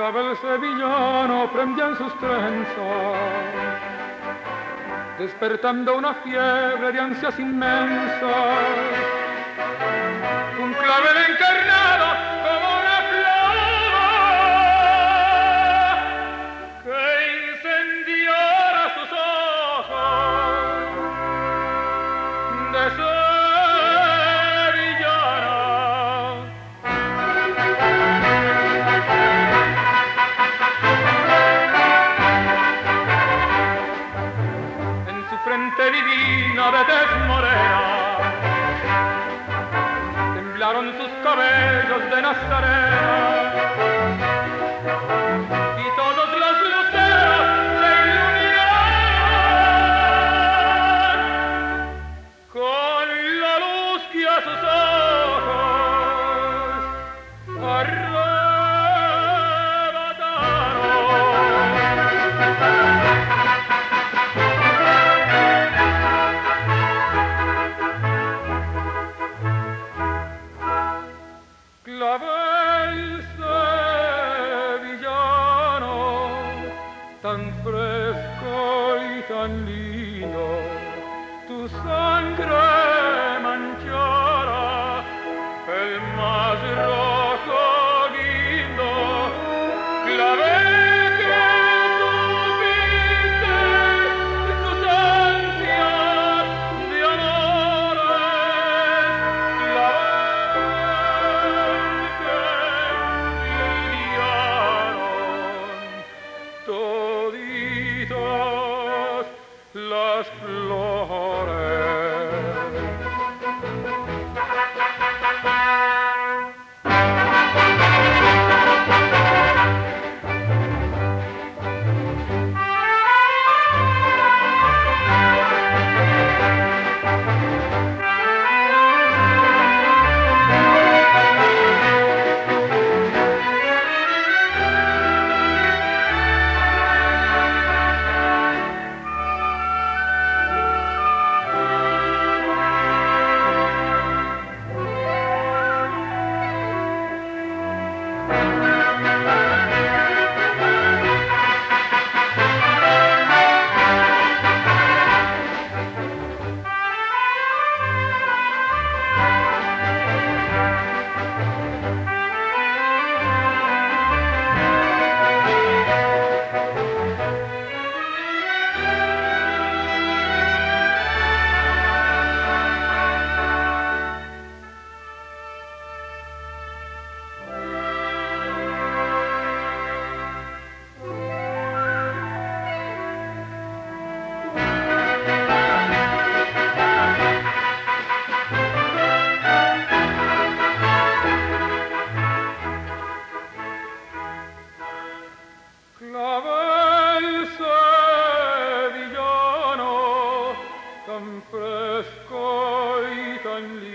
clavel sevillano prendía en sus trenzas, despertando una fiebre de ansias inmensas. Un clavel encarnado como una flor que incendiara sus ojos de sevillana. En su frente divina de tez morena temblaron sus cabellos de Nazarena, y todos los luceros se iluminaron con la luz que a sus ojos clavel sevillano, tan fresco y tan lindo, tu sangre manchará el más rojo guindo. Clavel que tuviste sus ansias de amores, toditas las flores. Clavel sevillano, tan fresco y tan lindo.